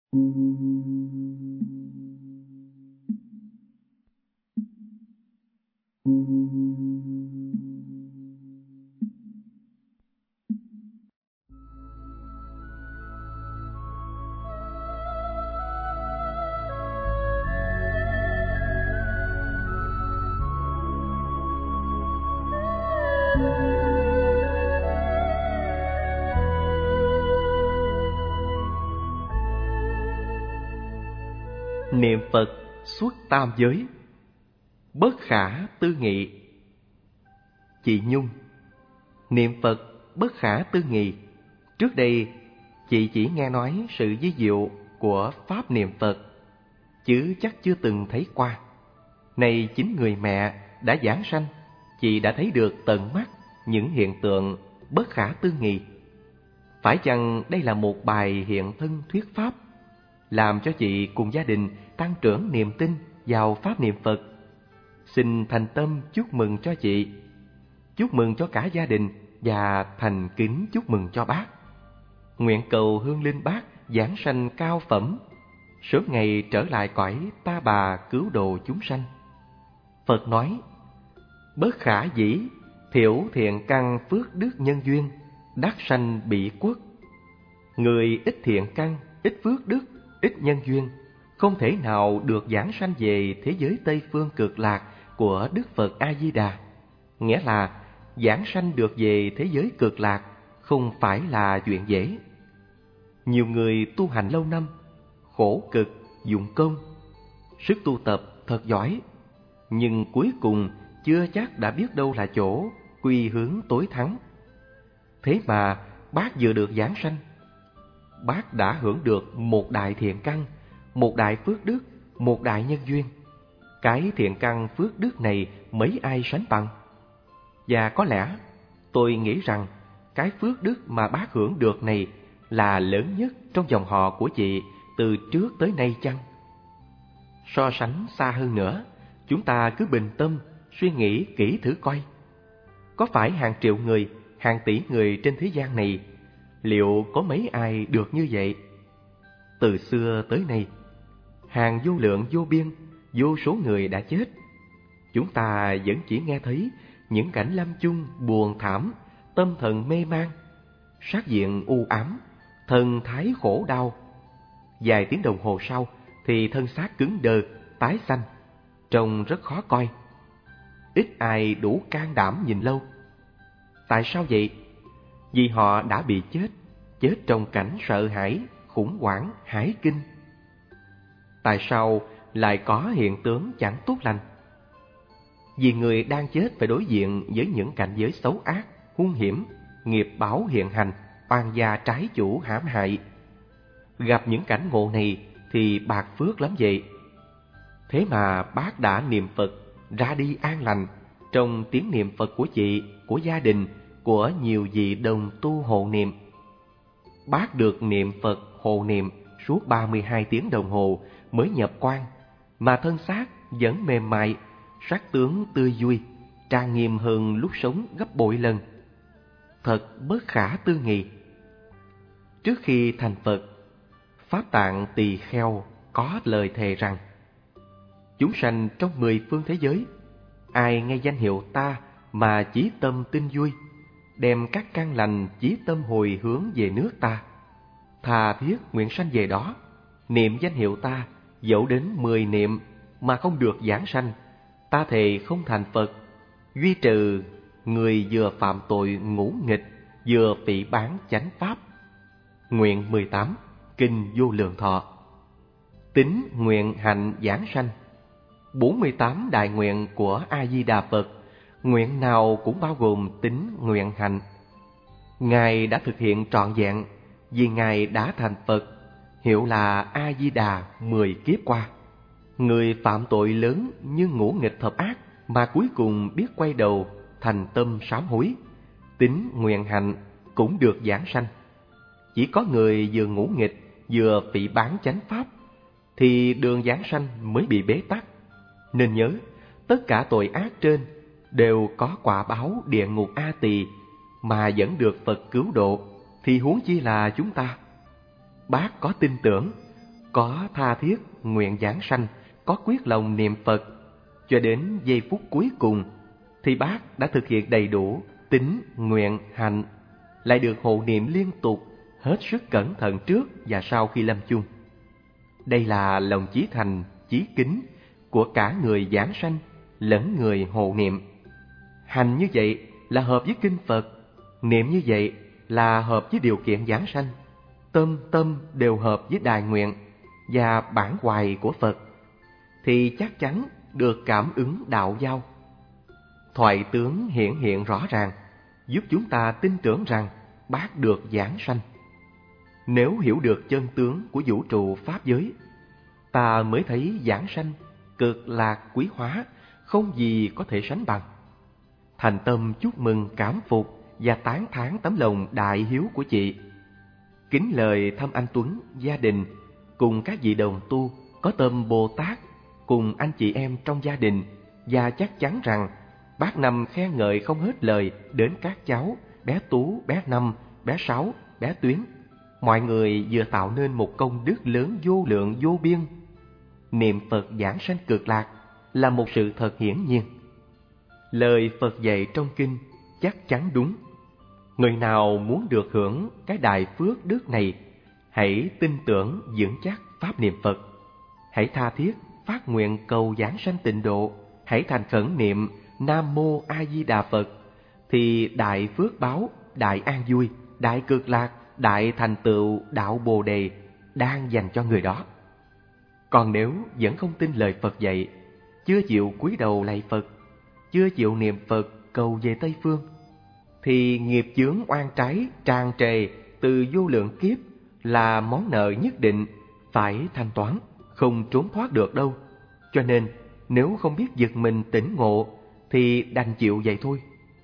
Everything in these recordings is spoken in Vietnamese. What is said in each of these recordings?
Niệm Phật suốt tam giới, bất khả tư nghị. Chị Nhung, niệm Phật bất khả tư nghị. Trước đây chị chỉ nghe nói sự vi diệu của pháp niệm Phật, chứ chắc chưa từng thấy qua. Nay chính người mẹ đã giảng sanh, chị đã thấy được tận mắt những hiện tượng bất khả tư nghị. Phải chăng đây là một bài hiện thân thuyết pháp, làm cho chị cùng gia đình tăng trưởng niềm tin vào pháp niệm Phật? Xin thành tâm chúc mừng cho chị, chúc mừng cho cả gia đình và thành kính chúc mừng cho bác. Nguyện cầu hương linh bác giảng sanh cao phẩm, sớm ngày trở lại cõi ta bà cứu độ chúng sanh. Phật nói: bất khả dĩ, thiểu thiện căn phước đức nhân duyên, đắc sanh bị quốc. Người ít thiện căn, ít phước đức, ít nhân duyên, không thể nào được giảng sanh về thế giới Tây Phương Cực Lạc của Đức Phật A-di-đà. Nghĩa là giảng sanh được về thế giới Cực Lạc không phải là chuyện dễ. Nhiều người tu hành lâu năm, khổ cực, dụng công, sức tu tập thật giỏi, nhưng cuối cùng chưa chắc đã biết đâu là chỗ quy hướng tối thắng. Thế mà bác vừa được giảng sanh, bác đã hưởng được một đại thiện căn, một đại phước đức, một đại nhân duyên. Cái thiện căn phước đức này mấy ai sánh bằng? Và có lẽ tôi nghĩ rằng cái phước đức mà bác hưởng được này là lớn nhất trong dòng họ của chị từ trước tới nay chăng? So sánh xa hơn nữa, chúng ta cứ bình tâm suy nghĩ kỹ thử coi. Có phải hàng triệu người, hàng tỷ người trên thế gian này, liệu có mấy ai được như vậy? Từ xưa tới nay, hàng vô lượng vô biên, vô số người đã chết. Chúng ta vẫn chỉ nghe thấy những cảnh lâm chung buồn thảm, tâm thần mê man, sắc diện u ám, thần thái khổ đau. Vài tiếng đồng hồ sau thì thân xác cứng đờ, tái xanh, trông rất khó coi. Ít ai đủ can đảm nhìn lâu. Tại sao vậy? Vì họ đã bị chết trong cảnh sợ hãi, khủng hoảng, hãi kinh. Tại sao lại có hiện tướng chẳng tốt lành? Vì người đang chết phải đối diện với những cảnh giới xấu ác, hung hiểm, nghiệp báo hiện hành, oan gia trái chủ hãm hại. Gặp những cảnh ngộ này thì bạc phước lắm vậy. Thế mà bác đã niệm Phật ra đi an lành trong tiếng niệm Phật của chị, của gia đình, của nhiều vị đồng tu hộ niệm. Bác được niệm Phật hộ niệm suốt 32 tiếng đồng hồ mới nhập quan, mà thân xác vẫn mềm mại, sắc tướng tươi vui, trang nghiêm hơn lúc sống gấp bội lần. Thật bất khả tư nghị. Trước khi thành Phật, Pháp Tạng Tỳ Kheo có lời thề rằng: chúng sanh trong 10 phương thế giới, ai nghe danh hiệu ta mà chí tâm tin vui, đem các căn lành chí tâm hồi hướng về nước ta, thà thiết nguyện sanh về đó, niệm danh hiệu ta, dẫu đến 10 niệm mà không được giảng sanh, ta thề không thành Phật, duy trừ người vừa phạm tội ngũ nghịch, vừa phỉ báng chánh pháp. Nguyện 18, Kinh Vô Lượng Thọ. Tín nguyện hạnh giảng sanh. 48 đại nguyện của A-di-đà Phật, nguyện nào cũng bao gồm tín nguyện hạnh. Ngài đã thực hiện trọn vẹn vì Ngài đã thành Phật, hiệu là A-di-đà 10 kiếp qua. Người phạm tội lớn như ngũ nghịch thập ác mà cuối cùng biết quay đầu, thành tâm sám hối, tín nguyện hạnh cũng được giảng sanh. Chỉ có người vừa ngũ nghịch vừa phỉ báng chánh pháp thì đường giảng sanh mới bị bế tắc. Nên nhớ, tất cả tội ác trên đều có quả báo địa ngục A Tỳ mà vẫn được Phật cứu độ, thì huống chi là chúng ta. Bác có tin tưởng, có tha thiết nguyện giảng sanh, có quyết lòng niệm Phật, cho đến giây phút cuối cùng thì bác đã thực hiện đầy đủ tín, nguyện, hạnh, lại được hộ niệm liên tục, hết sức cẩn thận trước và sau khi lâm chung. Đây là lòng chí thành, chí kính của cả người giảng sanh lẫn người hộ niệm. Hành như vậy là hợp với kinh Phật, niệm như vậy là hợp với điều kiện giảng sanh, tâm đều hợp với đại nguyện và bản hoài của Phật, thì chắc chắn được cảm ứng đạo giao. Thoại tướng hiển hiện rõ ràng, giúp chúng ta tin tưởng rằng bác được giảng sanh. Nếu hiểu được chân tướng của vũ trụ pháp giới, ta mới thấy giảng sanh cực lạc quý hóa, không gì có thể sánh bằng. Thành tâm chúc mừng, cảm phục và tán thán tấm lòng đại hiếu của chị. Kính lời thăm anh Tuấn, gia đình cùng các vị đồng tu có tâm Bồ Tát, cùng anh chị em trong gia đình, và chắc chắn rằng bác Năm khen ngợi không hết lời đến các cháu bé Tú, bé Năm, bé Sáu, bé Tuyến. Mọi người vừa tạo nên một công đức lớn vô lượng vô biên. Niệm Phật giảng sanh cực lạc là một sự thật hiển nhiên. Lời Phật dạy trong kinh chắc chắn đúng. Người nào muốn được hưởng cái đại phước đức này, hãy tin tưởng vững chắc pháp niệm Phật. Hãy tha thiết phát nguyện cầu giảng sanh tịnh độ, hãy thành khẩn niệm Nam Mô A Di Đà Phật, thì đại phước báo, đại an vui, đại cực lạc, đại thành tựu đạo Bồ Đề đang dành cho người đó. Còn nếu vẫn không tin lời Phật dạy, chưa chịu cúi đầu lạy Phật, chưa chịu niệm Phật cầu về Tây Phương, thì nghiệp chướng oan trái tràn trề từ vô lượng kiếp là món nợ nhất định phải thanh toán, không trốn thoát được đâu. Cho nên nếu không biết giật mình tỉnh ngộ thì đành chịu vậy thôi.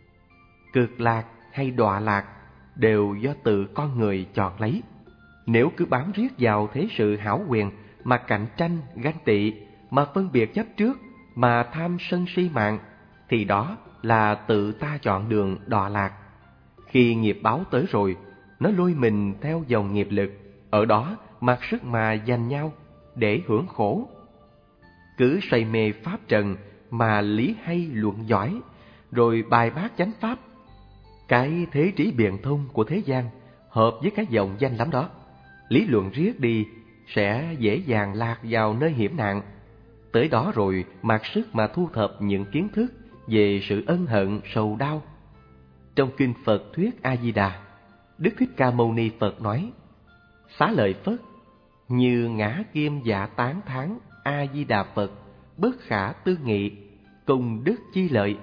Cực lạc hay đọa lạc đều do tự con người chọn lấy. Nếu cứ bám riết vào thế sự hão quyền mà cạnh tranh, ganh tị, mà phân biệt chấp trước, mà tham sân si mạng, thì đó là tự ta chọn đường đọa lạc. Khi nghiệp báo tới rồi, nó lôi mình theo dòng nghiệp lực, ở đó mặc sức mà giành nhau để hưởng khổ. Cứ say mê pháp trần mà lý hay luận giỏi, rồi bài bác chánh pháp. Cái thế trí biện thông của thế gian hợp với cái vọng danh lắm đó. Lý luận riết đi sẽ dễ dàng lạc vào nơi hiểm nạn. Tới đó rồi mặc sức mà thu thập những kiến thức về sự ân hận, sầu đau. Trong kinh Phật thuyết A Di Đà, Đức Thích Ca Mâu Ni Phật nói: Xá lợi Phất, như ngã kim dạ tán thán A Di Đà Phật, bất khả tư nghị, công đức chi lợi.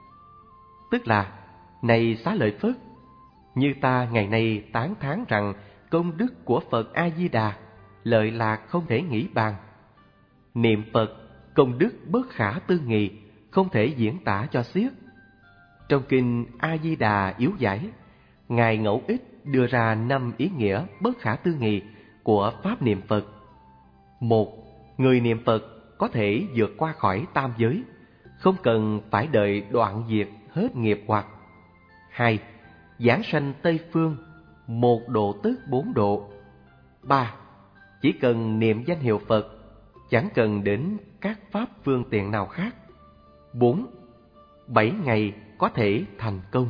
Tức là, này xá lợi Phất, như ta ngày nay tán thán rằng công đức của Phật A Di Đà lợi lạc không thể nghĩ bàn. Niệm Phật công đức bất khả tư nghị, không thể diễn tả cho xiết. Trong kinh A Di Đà yếu giải, Ngài Ngẫu Ích đưa ra 5 ý nghĩa bất khả tư nghị của pháp niệm Phật. 1. Người niệm Phật có thể vượt qua khỏi tam giới, không cần phải đợi đoạn diệt hết nghiệp hoặc. 2. Giảng sanh Tây Phương, 1 độ tức 4 độ. 3. Chỉ cần niệm danh hiệu Phật, chẳng cần đến các pháp phương tiện nào khác. 4. 7 ngày có thể thành công.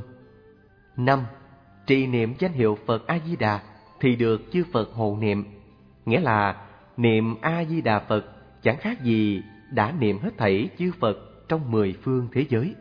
5. Trì niệm danh hiệu Phật A Di Đà thì được chư Phật hộ niệm. Nghĩa là niệm A Di Đà Phật chẳng khác gì đã niệm hết thảy chư Phật trong 10 phương thế giới.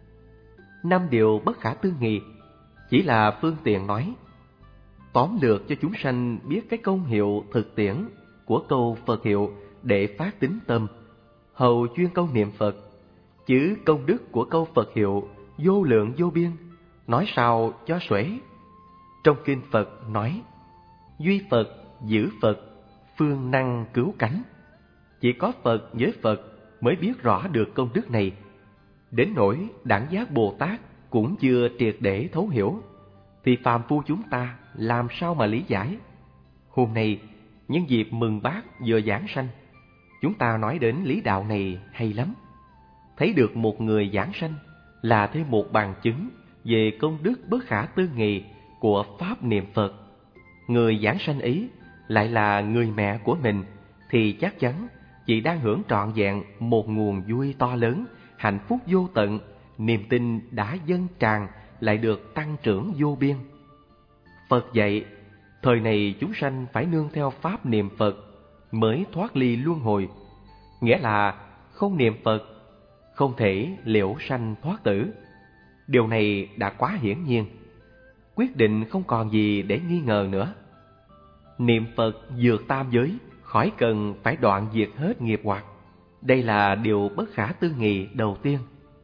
5 điều bất khả tư nghị chỉ là phương tiện nói, tóm lược cho chúng sanh biết cái công hiệu thực tiễn của câu Phật hiệu để phát tín tâm, hầu chuyên câu niệm Phật. Chứ công đức của câu Phật hiệu vô lượng vô biên, nói sao cho xuể. Trong kinh Phật nói, duy Phật, giữ Phật, phương năng cứu cánh. Chỉ có Phật với Phật mới biết rõ được công đức này. Đến nỗi đẳng giác Bồ Tát cũng chưa triệt để thấu hiểu, thì phàm phu chúng ta làm sao mà lý giải. Hôm nay, nhân dịp mừng bác vừa giảng sanh, chúng ta nói đến lý đạo này hay lắm. Thấy được một người giảng sanh là thêm một bằng chứng về công đức bất khả tư nghị của pháp niệm Phật. Người giảng sanh ấy lại là người mẹ của mình, thì chắc chắn chị đang hưởng trọn vẹn một nguồn vui to lớn, hạnh phúc vô tận, niềm tin đã dâng tràn lại được tăng trưởng vô biên. Phật dạy, thời này chúng sanh phải nương theo pháp niệm Phật mới thoát ly luân hồi, nghĩa là không niệm Phật không thể liễu sanh thoát tử. Điều này đã quá hiển nhiên, quyết định không còn gì để nghi ngờ nữa. Niệm Phật vượt tam giới, khỏi cần phải đoạn diệt hết nghiệp hoặc. Đây là điều bất khả tư nghị đầu tiên.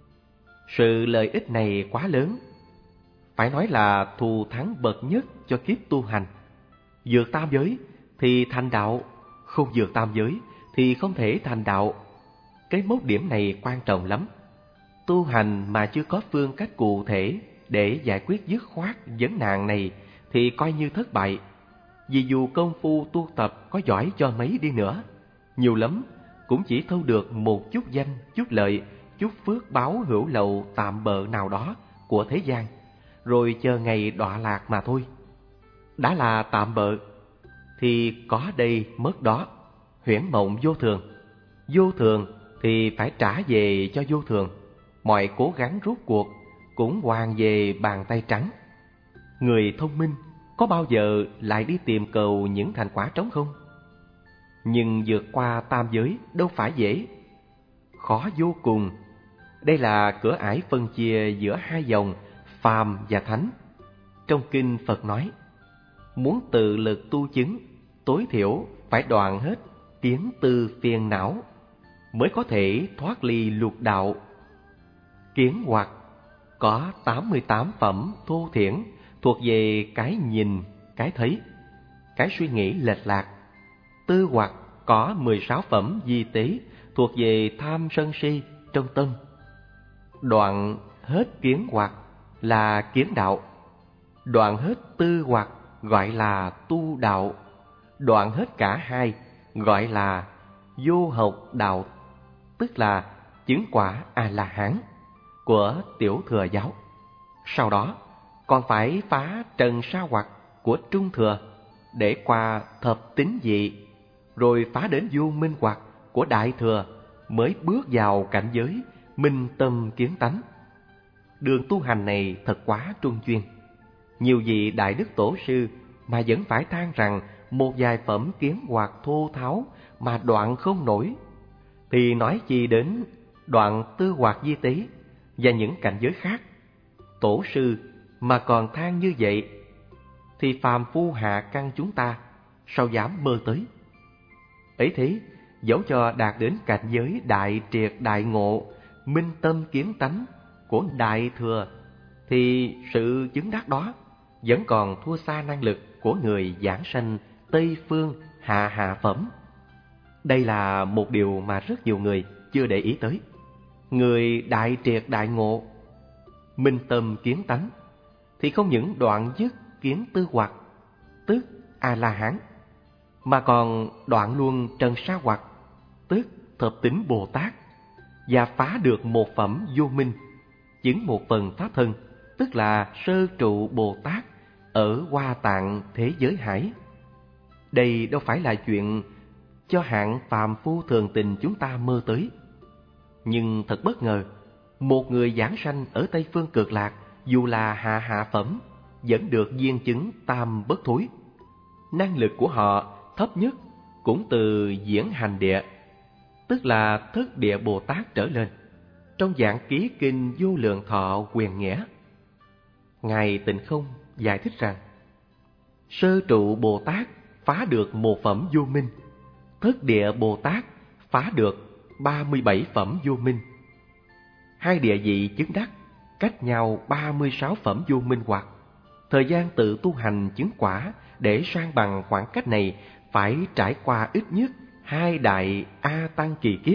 Sự lợi ích này quá lớn, phải nói là thù thắng bậc nhất cho kiếp tu hành. Vượt tam giới thì thành đạo, không vượt tam giới thì không thể thành đạo. Cái mốc điểm này quan trọng lắm. Tu hành mà chưa có phương cách cụ thể để giải quyết dứt khoát vấn nạn này thì coi như thất bại. Vì dù công phu tu tập có giỏi cho mấy đi nữa, nhiều lắm cũng chỉ thâu được một chút danh, chút lợi, chút phước báo hữu lậu tạm bợ nào đó của thế gian, rồi chờ ngày đọa lạc mà thôi. Đã là tạm bợ thì có đây mất đó, huyễn mộng vô thường. Vô thường thì phải trả về cho vô thường, mọi cố gắng rút cuộc cũng hoàn về bàn tay trắng. Người thông minh có bao giờ lại đi tìm cầu những thành quả trống không? Nhưng vượt qua tam giới đâu phải dễ, khó vô cùng. Đây là cửa ải phân chia giữa hai dòng phàm và thánh. Trong kinh Phật nói, muốn tự lực tu chứng, tối thiểu phải đoạn hết kiến tư phiền não mới có thể thoát ly lục đạo. Kiến hoặc có 88 phẩm thô thiển thuộc về cái nhìn, cái thấy, cái suy nghĩ lệch lạc. Tư hoặc có 16 phẩm di tế thuộc về tham sân si trong tâm. Đoạn hết kiến hoặc là kiến đạo, đoạn hết tư hoặc gọi là tu đạo, đoạn hết cả hai gọi là vô học đạo, tức là chứng quả A-la-hán của tiểu thừa giáo. Sau đó còn phải phá trần sa hoặc của trung thừa để qua thập tín dị, rồi phá đến vô minh hoặc của đại thừa mới bước vào cảnh giới minh tâm kiến tánh. Đường tu hành này thật quá trung chuyên. Nhiều vị đại đức tổ sư mà vẫn phải than rằng một vài phẩm kiến hoặc thô tháo mà đoạn không nổi, thì nói chi đến đoạn tư hoặc di tế và những cảnh giới khác. Tổ sư mà còn than như vậy thì phàm phu hạ căn chúng ta sao dám mơ tới. Ấy thế, dẫu cho đạt đến cảnh giới đại triệt đại ngộ, minh tâm kiến tánh của đại thừa, thì sự chứng đắc đó vẫn còn thua xa năng lực của người giảng sanh Tây phương hạ phẩm. Đây là một điều mà rất nhiều người chưa để ý tới. Người đại triệt đại ngộ, minh tâm kiến tánh thì không những đoạn dứt kiến tư hoặc, tức A-la-hán, mà còn đoạn luôn trần sa hoặc, tức thập tín Bồ Tát, và phá được một phẩm vô minh, chứng một phần pháp thân, tức là sơ trụ Bồ Tát ở Hoa Tạng thế giới hải. Đây đâu phải là chuyện cho hạng phàm phu thường tình chúng ta mơ tới. Nhưng thật bất ngờ, một người giảng sanh ở Tây phương Cực Lạc, dù là hạ phẩm, vẫn được viên chứng tam bất thối. Năng lực của họ thấp nhất cũng từ diễn hành địa, tức là thất địa Bồ Tát trở lên. Trong dạng ký kinh Vô Lượng Thọ Quyền Nghĩa, Ngài Tịnh Không giải thích rằng, sơ trụ Bồ Tát phá được một phẩm vô minh, thất địa Bồ Tát phá được 37 phẩm vô minh. Hai địa vị chứng đắc cách nhau 36 phẩm vô minh hoặc. Thời gian tự tu hành chứng quả để san bằng khoảng cách này phải trải qua ít nhất 2 đại A Tăng kỳ kiếp.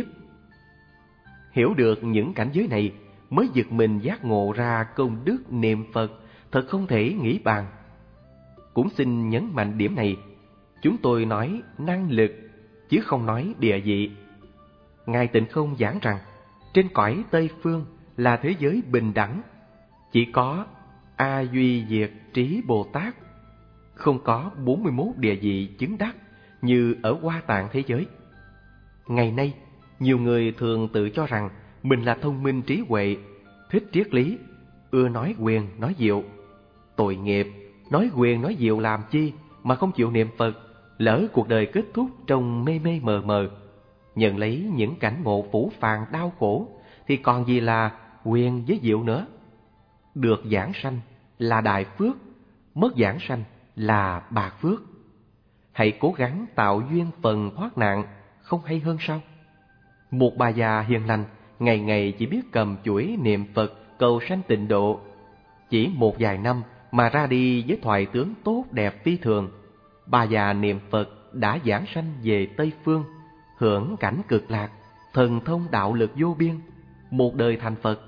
Hiểu được những cảnh giới này mới giật mình giác ngộ ra công đức niệm Phật thật không thể nghĩ bàn. Cũng xin nhấn mạnh điểm này, chúng tôi nói năng lực chứ không nói địa vị. Ngài Tịnh Không giảng rằng trên cõi Tây phương là thế giới bình đẳng, chỉ có A Duy Diệt Trí Bồ Tát, không có 41 địa vị chứng đắc như ở Hoa Tạng thế giới. Ngày nay, nhiều người thường tự cho rằng mình là thông minh trí huệ, thích triết lý, ưa nói quyền nói diệu. Tội nghiệp, nói quyền nói diệu làm chi mà không chịu niệm Phật, lỡ cuộc đời kết thúc trong mê mê mờ mờ, nhận lấy những cảnh ngộ phũ phàng đau khổ, thì còn gì là quyền với diệu nữa. Được giảng sanh là đại phước, mất giảng sanh là bạc phước. Hãy cố gắng tạo duyên phần thoát nạn, không hay hơn sao? Một bà già hiền lành, ngày ngày chỉ biết cầm chuỗi niệm Phật cầu sanh tịnh độ. Chỉ một vài năm mà ra đi với thoại tướng tốt đẹp phi thường. Bà già niệm Phật đã giảng sanh về Tây Phương, hưởng cảnh cực lạc, thần thông đạo lực vô biên, một đời thành Phật.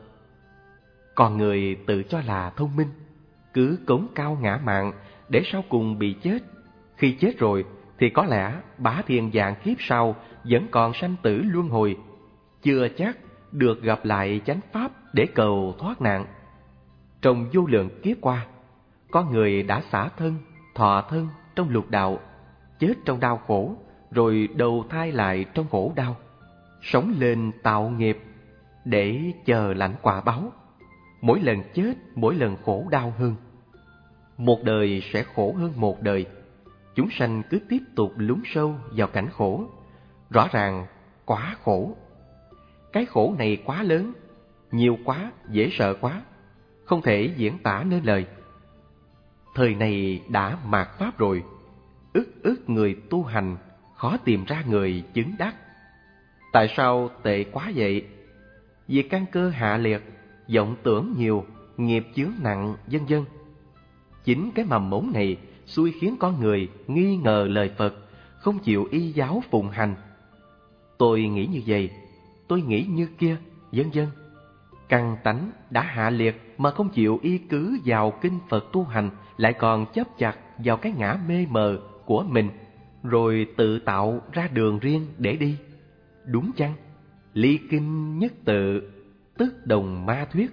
Còn người tự cho là thông minh, cứ cống cao ngã mạn để sau cùng bị chết. Khi chết rồi thì có lẽ bá thiên vạn kiếp sau vẫn còn sanh tử luân hồi, chưa chắc được gặp lại chánh pháp để cầu thoát nạn. Trong vô lượng kiếp qua, có người đã xả thân, thọ thân trong lục đạo, chết trong đau khổ, rồi đầu thai lại trong khổ đau, sống lên tạo nghiệp để chờ lãnh quả báo. Mỗi lần chết, mỗi lần khổ đau hơn. Một đời sẽ khổ hơn một đời. Chúng sanh cứ tiếp tục lún sâu vào cảnh khổ. Rõ ràng quá khổ. Cái khổ này quá lớn, nhiều quá, dễ sợ quá, không thể diễn tả nên lời. Thời này đã mạt pháp rồi, ức người tu hành khó tìm ra người chứng đắc. Tại sao tệ quá vậy? Vì căn cơ hạ liệt, vọng tưởng nhiều, nghiệp chướng nặng, vân vân. Chính cái mầm mống này xui khiến con người nghi ngờ lời Phật, không chịu y giáo phụng hành. Tôi nghĩ như vậy, tôi nghĩ như kia, vân vân. Căn tánh đã hạ liệt mà không chịu y cứ vào kinh Phật tu hành, lại còn chấp chặt vào cái ngã mê mờ của mình, rồi tự tạo ra đường riêng để đi. Đúng chăng? Ly kinh nhất tự, tức đồng ma thuyết.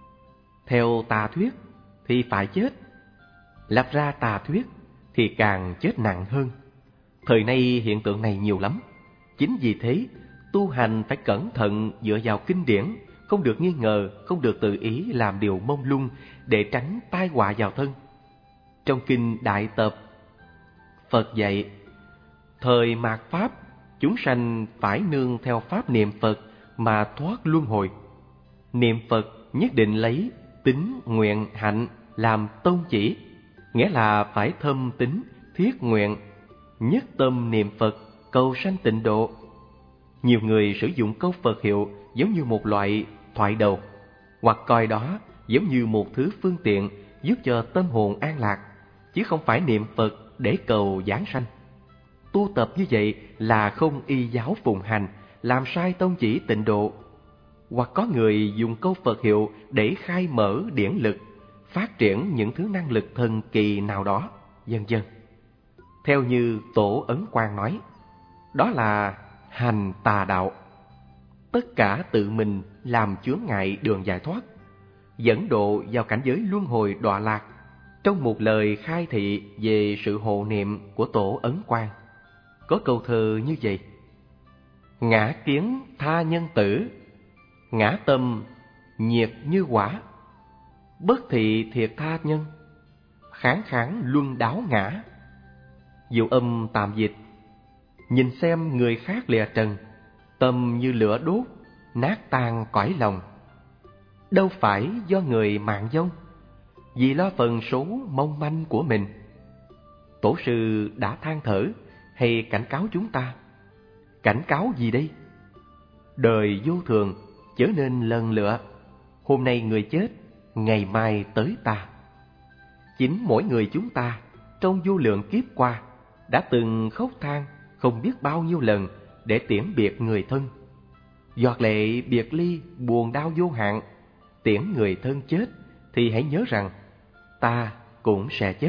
Theo tà thuyết thì phải chết, lập ra tà thuyết thì càng chết nặng hơn. Thời nay hiện tượng này nhiều lắm. Chính vì thế, tu hành phải cẩn thận dựa vào kinh điển, không được nghi ngờ, không được tự ý làm điều mông lung để tránh tai họa vào thân. Trong kinh Đại Tập, Phật dạy, thời mạt pháp, chúng sanh phải nương theo pháp niệm Phật mà thoát luân hồi. Niệm Phật nhất định lấy tín nguyện hạnh làm tông chỉ, nghĩa là phải thâm tín thiết nguyện, nhất tâm niệm Phật cầu sanh tịnh độ. Nhiều người sử dụng câu Phật hiệu giống như một loại thoại đầu, hoặc coi đó giống như một thứ phương tiện giúp cho tâm hồn an lạc, chứ không phải niệm Phật để cầu giảng sanh. Tu tập như vậy là không y giáo phụng hành, làm sai tông chỉ tịnh độ. Hoặc có người dùng câu Phật hiệu để khai mở điển lực, phát triển những thứ năng lực thần kỳ nào đó, vân vân. Theo như Tổ Ấn Quang nói, đó là hành tà đạo. Tất cả tự mình làm chướng ngại đường giải thoát, dẫn độ vào cảnh giới luân hồi đọa lạc. Trong một lời khai thị về sự hộ niệm của Tổ Ấn Quang, có câu thơ như vậy: ngã kiến tha nhân tử, ngã tâm nhiệt như hỏa, bất thị thiệt tha nhân, kháng kháng luân đáo ngã. Diệu âm tạm dịch: nhìn xem người khác lìa trần, tâm như lửa đốt, nát tan cõi lòng. Đâu phải do người mạng vong, vì lo phần số mong manh của mình. Tổ sư đã than thở hay cảnh cáo chúng ta? Cảnh cáo gì đây? Đời vô thường, chớ nên lần lựa. Hôm nay người chết, ngày mai tới ta. Chính mỗi người chúng ta trong vô lượng kiếp qua đã từng khóc than không biết bao nhiêu lần để tiễn biệt người thân. Giọt lệ biệt ly buồn đau vô hạn. Tiễn người thân chết thì hãy nhớ rằng ta cũng sẽ chết.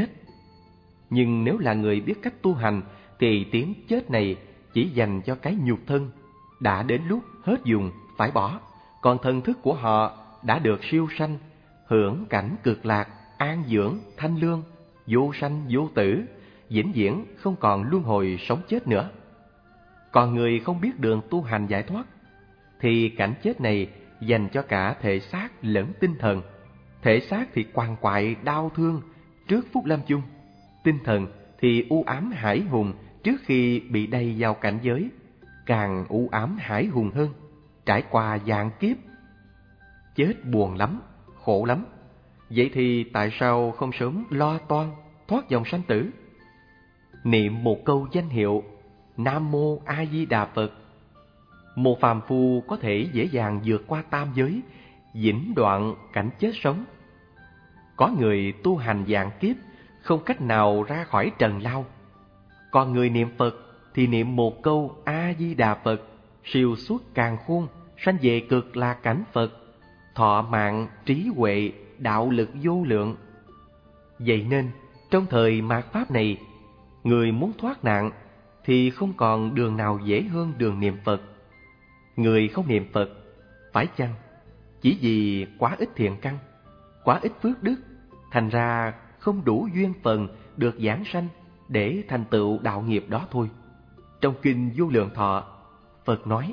Nhưng nếu là người biết cách tu hành thì tiếng chết này chỉ dành cho cái nhục thân đã đến lúc hết dùng phải bỏ, còn thần thức của họ đã được siêu sanh, hưởng cảnh cực lạc, an dưỡng, thanh lương, vô sanh vô tử, vĩnh viễn không còn luân hồi sống chết nữa. Còn người không biết đường tu hành giải thoát, thì cảnh chết này dành cho cả thể xác lẫn tinh thần. Thể xác thì quằn quại đau thương trước phút lâm chung, tinh thần thì u ám hãi hùng trước khi bị đày vào cảnh giới, càng u ám hãi hùng hơn, trải qua vạn kiếp. Chết buồn lắm, khổ lắm. Vậy thì tại sao không sớm lo toan thoát dòng sanh tử? Niệm một câu danh hiệu Nam Mô A Di Đà Phật, một phàm phu có thể dễ dàng vượt qua tam giới, vĩnh đoạn cảnh chết sống. Có người tu hành vạn kiếp không cách nào ra khỏi trần lao. Còn người niệm Phật thì niệm một câu A Di Đà Phật, siêu xuất càn khôn, sanh về cực lạc cảnh Phật, thọ mạng, trí huệ, đạo lực vô lượng. Vậy nên trong thời mạt pháp này, người muốn thoát nạn thì không còn đường nào dễ hơn đường niệm Phật. Người không niệm Phật, phải chăng chỉ vì quá ít thiện căn, quá ít phước đức, thành ra không đủ duyên phần được giảng sanh để thành tựu đạo nghiệp đó thôi. Trong kinh Vô Lượng Thọ, Phật nói: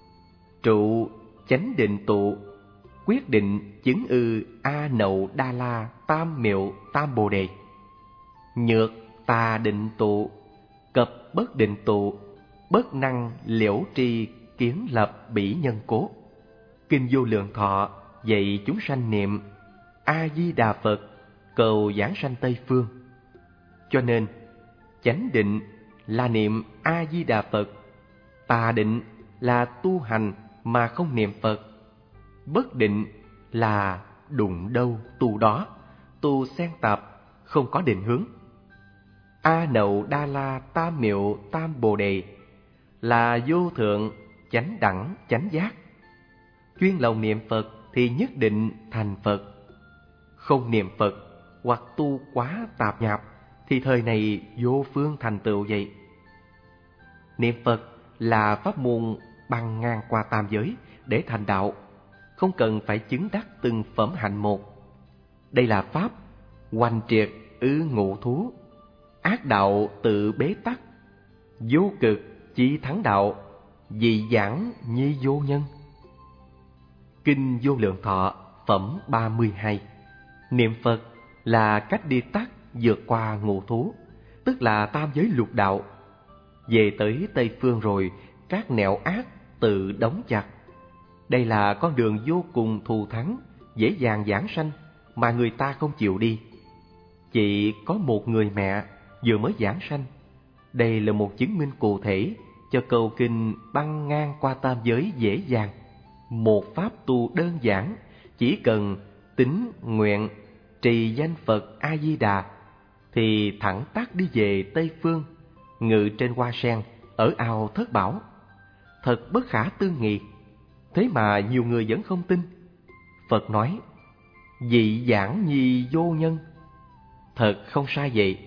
trụ chánh định tụ, quyết định chứng ư A Nậu Đa La Tam Miệu Tam Bồ Đề. Nhược tà định tụ, cập bất định tụ, bất năng liễu tri kiến lập bỉ nhân cố. Kinh Vô Lượng Thọ dạy chúng sanh niệm A Di Đà Phật cầu giảng sanh Tây Phương. Cho nên chánh định là niệm A Di Đà Phật, tà định là tu hành mà không niệm Phật, bất định là đụng đâu tu đó, tu xen tạp, không có định hướng. A Nậu Đa La Tam Miệu Tam Bồ Đề là vô thượng chánh đẳng chánh giác. Chuyên lòng niệm Phật thì nhất định thành Phật. Không niệm Phật hoặc tu quá tạp nhạp thì thời này vô phương thành tựu vậy. Niệm Phật là pháp môn băng ngang qua tam giới để thành đạo, không cần phải chứng đắc từng phẩm hạnh một. Đây là pháp hoành triệt ngụ thú, ác đạo tự bế tắc, vô cực chí thắng đạo, dị giảng nhi vô nhân. Kinh Vô Lượng Thọ phẩm 32. Niệm Phật là cách đi tắt vượt qua ngũ thú, tức là tam giới lục đạo. Về tới Tây Phương rồi, các nẻo ác tự đóng chặt. Đây là con đường vô cùng thù thắng, dễ dàng giảng sanh mà người ta không chịu đi. Chỉ có một người mẹ vừa mới giảng sanh. Đây là một chứng minh cụ thể cho câu kinh băng ngang qua tam giới dễ dàng. Một pháp tu đơn giản, chỉ cần tín nguyện trì danh Phật A Di Đà thì thẳng tắc đi về Tây Phương, ngự trên hoa sen ở ao Thất Bảo. Thật bất khả tư nghị. Thế mà nhiều người vẫn không tin. Phật nói: dị giảng nhi vô nhân. Thật không sai vậy.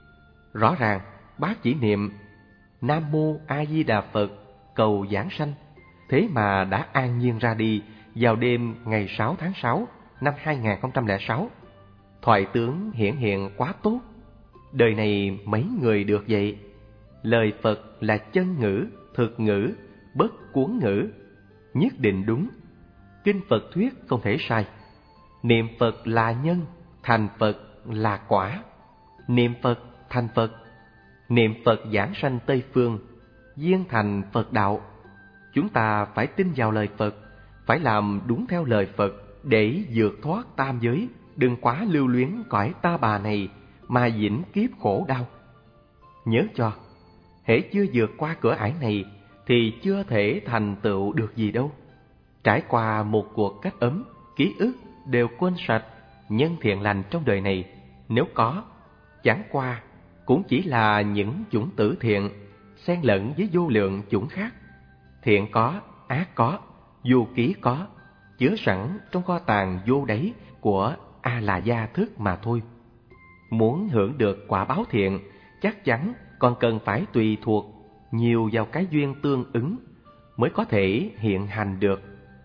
Rõ ràng bác chỉ niệm Nam Mô A Di Đà Phật cầu giảng sanh, thế mà đã an nhiên ra đi vào đêm ngày 6 tháng 6 năm 2006. Thoại tướng hiển hiện quá tốt. Đời này mấy người được vậy. Lời Phật là chân ngữ, thực ngữ, bất cuốn ngữ, nhất định đúng. Kinh Phật thuyết không thể sai. Niệm Phật là nhân, thành Phật là quả. Niệm Phật thành Phật. Niệm Phật giảng sanh Tây Phương, viên thành Phật đạo. Chúng ta phải tin vào lời Phật, phải làm đúng theo lời Phật để vượt thoát tam giới, đừng quá lưu luyến cõi ta bà này mà vĩnh kiếp khổ đau. Nhớ cho, hễ chưa vượt qua cửa ải này thì chưa thể thành tựu được gì đâu. Trải qua một cuộc cách ấm, ký ức đều quên sạch. Nhân thiện lành trong đời này nếu có, chẳng qua cũng chỉ là những chủng tử thiện xen lẫn với vô lượng chủng khác. Thiện có, ác có, vô ký có, chứa sẵn trong kho tàng vô đáy của A-la-gia thức mà thôi. Muốn hưởng được quả báo thiện, chắc chắn còn cần phải tùy thuộc nhiều vào cái duyên tương ứng mới có thể hiện hành được.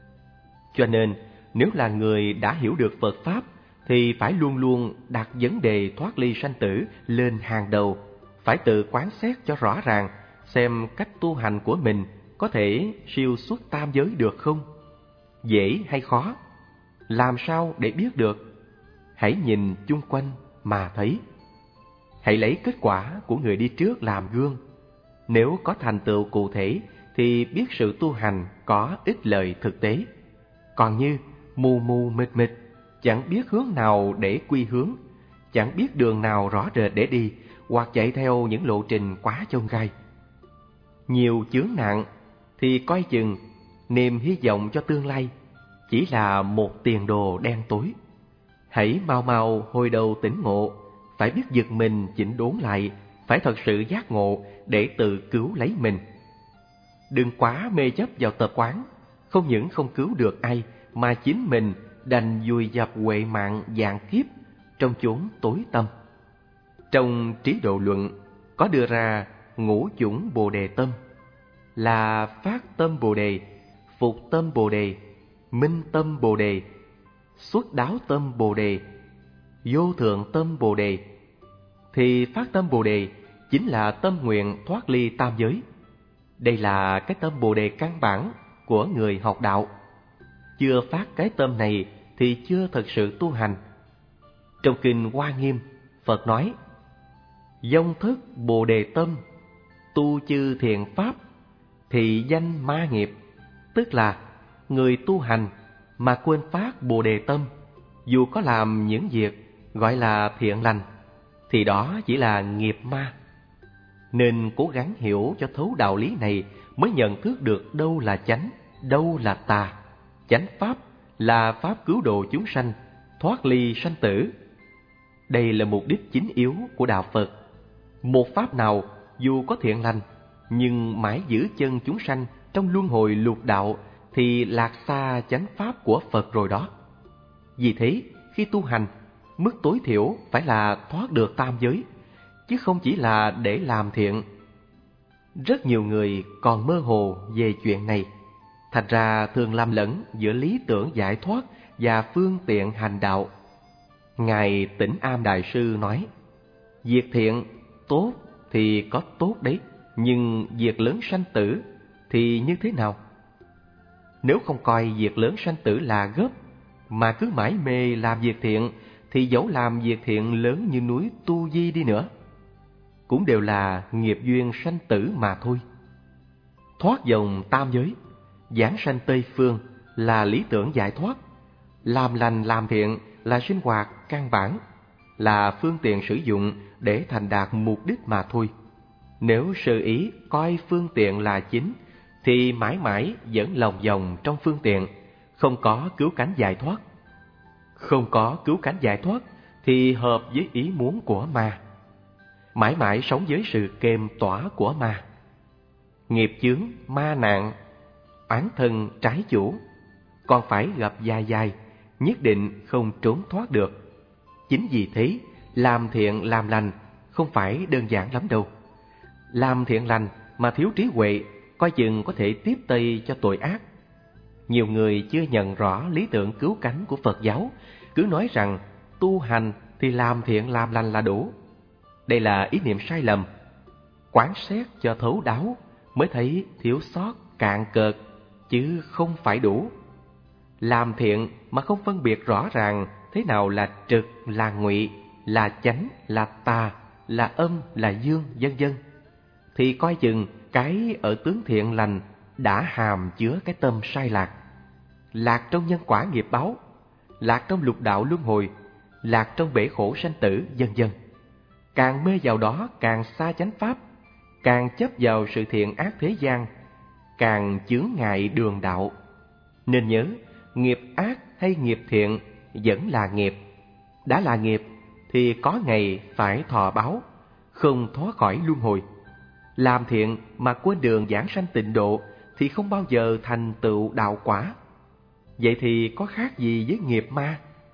Cho nên, nếu là người đã hiểu được Phật Pháp thì phải luôn luôn đặt vấn đề thoát ly sanh tử lên hàng đầu, phải tự quán xét cho rõ ràng xem cách tu hành của mình có thể siêu xuất tam giới được không? Dễ hay khó? Làm sao để biết được? Hãy nhìn chung quanh mà thấy. Hãy lấy kết quả của người đi trước làm gương. Nếu có thành tựu cụ thể thì biết sự tu hành có ích lợi thực tế. Còn như mù mù mịt mịt, chẳng biết hướng nào để quy hướng, chẳng biết đường nào rõ rệt để đi, hoặc chạy theo những lộ trình quá chông gai, nhiều chướng nạn, thì coi chừng niềm hy vọng cho tương lai chỉ là một tiền đồ đen tối. Hãy mau mau hồi đầu tỉnh ngộ, phải biết giật mình chỉnh đốn lại, phải thật sự giác ngộ để tự cứu lấy mình. Đừng quá mê chấp vào tập quán, không những không cứu được ai, mà chính mình đành vùi dập huệ mạng vạn kiếp trong chốn tối tăm. Trong Trí Độ Luận có đưa ra ngũ chủng Bồ Đề tâm, là phát tâm Bồ Đề, phục tâm Bồ Đề, minh tâm Bồ Đề, xuất đáo tâm Bồ Đề, vô thượng tâm Bồ Đề. Thì phát tâm Bồ Đề chính là tâm nguyện thoát ly tam giới. Đây là cái tâm Bồ Đề căn bản của người học đạo. Chưa phát cái tâm này thì chưa thật sự tu hành. Trong kinh Hoa Nghiêm, Phật nói: Dông thức Bồ Đề tâm, tu chư thiện pháp, thị danh ma nghiệp. Tức là người tu hành mà quên phát Bồ Đề tâm, dù có làm những việc gọi là thiện lành, thì đó chỉ là nghiệp ma. Nên cố gắng hiểu cho thấu đạo lý này mới nhận thức được đâu là chánh, đâu là tà. Chánh pháp là pháp cứu độ chúng sanh, thoát ly sanh tử. Đây là mục đích chính yếu của đạo Phật. Một pháp nào dù có thiện lành, nhưng mãi giữ chân chúng sanh trong luân hồi lục đạo thì lạc xa chánh pháp của Phật rồi đó. Vì thế, khi tu hành, mức tối thiểu phải là thoát được tam giới, chứ không chỉ là để làm thiện. Rất nhiều người còn mơ hồ về chuyện này, thành ra thường làm lẫn giữa lý tưởng giải thoát và phương tiện hành đạo. Ngài Tĩnh Am Đại Sư nói: việc thiện tốt thì có tốt đấy, nhưng việc lớn sanh tử thì như thế nào? Nếu không coi việc lớn sanh tử là gấp, mà cứ mãi mê làm việc thiện, thì dẫu làm việc thiện lớn như núi Tu Di đi nữa, cũng đều là nghiệp duyên sanh tử mà thôi. Thoát dòng tam giới, giảng sanh Tây Phương là lý tưởng giải thoát. Làm lành làm thiện là sinh hoạt căn bản, là phương tiện sử dụng để thành đạt mục đích mà thôi. Nếu sơ ý coi phương tiện là chính, thì mãi mãi vẫn lòng vòng trong phương tiện, không có cứu cánh giải thoát. Không có cứu cánh giải thoát thì hợp với ý muốn của ma, mãi mãi sống với sự kềm tỏa của ma. Nghiệp chướng, ma nạn, oán thân trái chủ, còn phải gặp dài dài, nhất định không trốn thoát được. Chính vì thế, làm thiện làm lành không phải đơn giản lắm đâu. Làm thiện lành mà thiếu trí huệ, coi chừng có thể tiếp tay cho tội ác. Nhiều người chưa nhận rõ lý tưởng cứu cánh của Phật giáo, cứ nói rằng tu hành thì làm thiện làm lành là đủ. Đây là ý niệm sai lầm. Quán xét cho thấu đáo mới thấy thiếu sót cạn cợt, chứ không phải đủ. Làm thiện mà không phân biệt rõ ràng thế nào là trực, là ngụy, là chánh, là tà, là âm, là dương, vân vân, thì coi chừng cái ở tướng thiện lành đã hàm chứa cái tâm sai lạc. Lạc trong nhân quả nghiệp báo, lạc trong lục đạo luân hồi, lạc trong bể khổ sanh tử, vân vân. Càng mê vào đó càng xa chánh pháp, càng chấp vào sự thiện ác thế gian, càng chướng ngại đường đạo. Nên nhớ, nghiệp ác hay nghiệp thiện vẫn là nghiệp. Đã là nghiệp thì có ngày phải thọ báo, không thoát khỏi luân hồi. Làm thiện mà quên đường giảng sanh tịnh độ thì không bao giờ thành tựu đạo quả. Vậy thì có khác gì với nghiệp ma?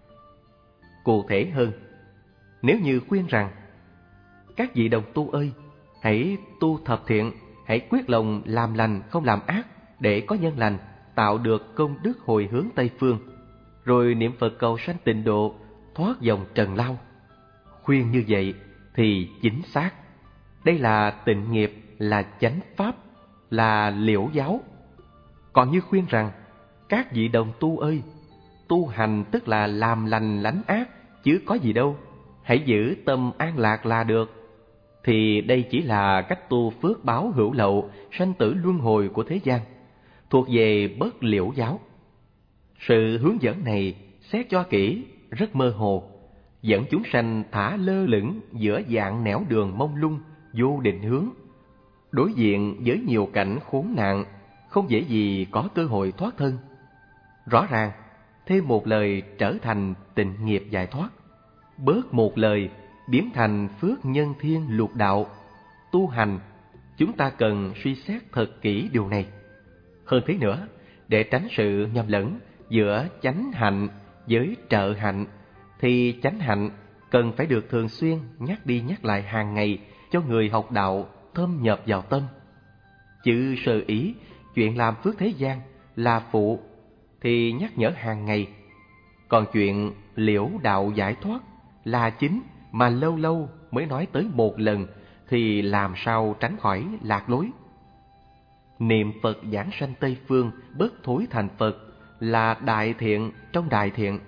Cụ thể hơn, nếu như khuyên rằng: các vị đồng tu ơi, hãy tu thập thiện, hãy quyết lòng làm lành không làm ác, để có nhân lành, tạo được công đức hồi hướng Tây Phương, rồi niệm Phật cầu sanh tịnh độ, thoát dòng trần lao. Khuyên như vậy thì chính xác. Đây là tịnh nghiệp, là chánh pháp, là liễu giáo. Còn như khuyên rằng, các vị đồng tu ơi, tu hành tức là làm lành lánh ác, chứ có gì đâu, hãy giữ tâm an lạc là được, thì đây chỉ là cách tu phước báo hữu lậu, sanh tử luân hồi của thế gian, thuộc về bất liễu giáo. Sự hướng dẫn này xét cho kỹ rất mơ hồ, dẫn chúng sanh thả lơ lửng giữa dạng nẻo đường mông lung, vô định hướng, đối diện với nhiều cảnh khốn nạn, không dễ gì có cơ hội thoát thân. Rõ ràng, thêm một lời trở thành tịnh nghiệp giải thoát, bớt một lời biến thành phước nhân thiên lục đạo. Tu hành, chúng ta cần suy xét thật kỹ điều này. Hơn thế nữa, để tránh sự nhầm lẫn giữa chánh hạnh với trợ hạnh, thì chánh hạnh cần phải được thường xuyên nhắc đi nhắc lại hàng ngày cho người học đạo thâm nhập vào tâm. Chữ sơ ý, chuyện làm phước thế gian là phụ, thì nhắc nhở hàng ngày. Còn chuyện liễu đạo giải thoát là chính, mà lâu lâu mới nói tới một lần, thì làm sao tránh khỏi lạc lối. Niệm Phật giảng sanh Tây Phương, bất thối thành Phật, là đại thiện trong đại thiện.